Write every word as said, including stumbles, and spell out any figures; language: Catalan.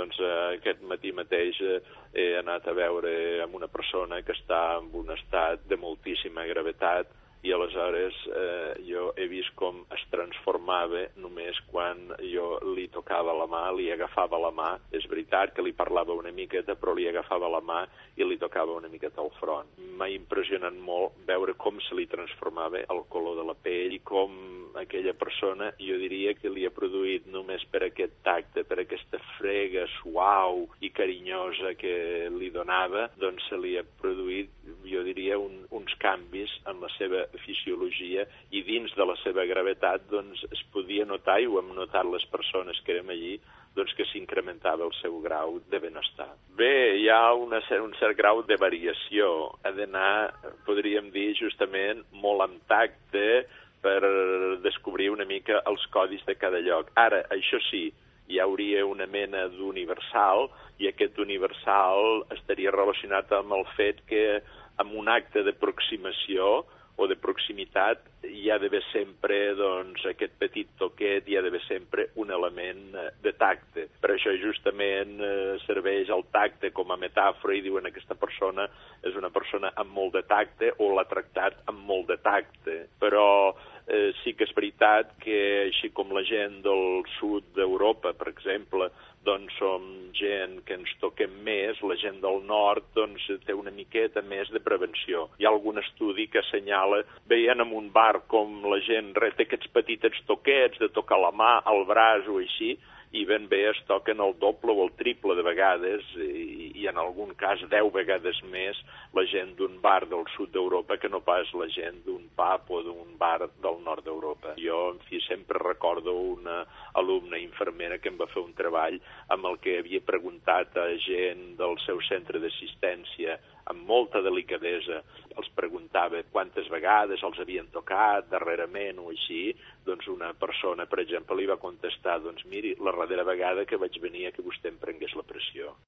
doncs, aquest matí mateix he anat a veure amb una persona que està en un estat de moltíssima gravetat i aleshores eh, jo he vist com es transformava només quan jo li tocava la mà, li agafava la mà. És veritat que li parlava una miqueta, però li agafava la mà i li tocava una miqueta al front. M'ha impressionat molt veure com se li transformava el color de la pell i com aquella persona, jo diria que li ha produït només per aquest tacte, per aquesta frega suau i carinyosa que li donava, doncs se li ha produït, jo diria, un, uns canvis en la seva fisiologia i dins de la seva gravetat doncs es podia notar, i ho hem notat les persones que érem allí, doncs que s'incrementava el seu grau de benestar. Bé, hi ha una, un cert grau de variació. Ha d'anar, podríem dir, justament molt amb tacte per descobrir una mica els codis de cada lloc. Ara, això sí, hi hauria una mena d'universal i aquest universal estaria relacionat amb el fet que amb un acte d'aproximació o de proximitat hi ha d'haver sempre, doncs, aquest petit toquet, hi ha d'haver sempre un element de tacte. Per això justament eh, serveix el tacte com a metàfora i diuen que aquesta persona és una persona amb molt de tacte o l'ha tractat amb molt de tacte. Però eh, sí que és veritat que així com la gent del sud d'Europa, per exemple, doncs som gent que ens toquem més, la gent del nord doncs té una miqueta més de prevenció. Hi ha algun estudi que assenyala, veient en un bar com la gent té aquests petits toquets de tocar la mà, el braç o així, i ben bé es toquen el doble o el triple de vegades i, i en algun cas deu vegades més la gent d'un bar del sud d'Europa que no pas la gent d'un pub o d'un bar del nord d'Europa. Jo, en fi, sempre recordo una alumna infermera que em va fer un treball amb el que havia preguntat a gent del seu centre d'assistència amb molta delicadesa. Els preguntava quantes vegades els havien tocat darrerament o així. Doncs una persona, per exemple, li va contestar, doncs miri, la darrera vegada que vaig venir a que vostè em prengués la pressió.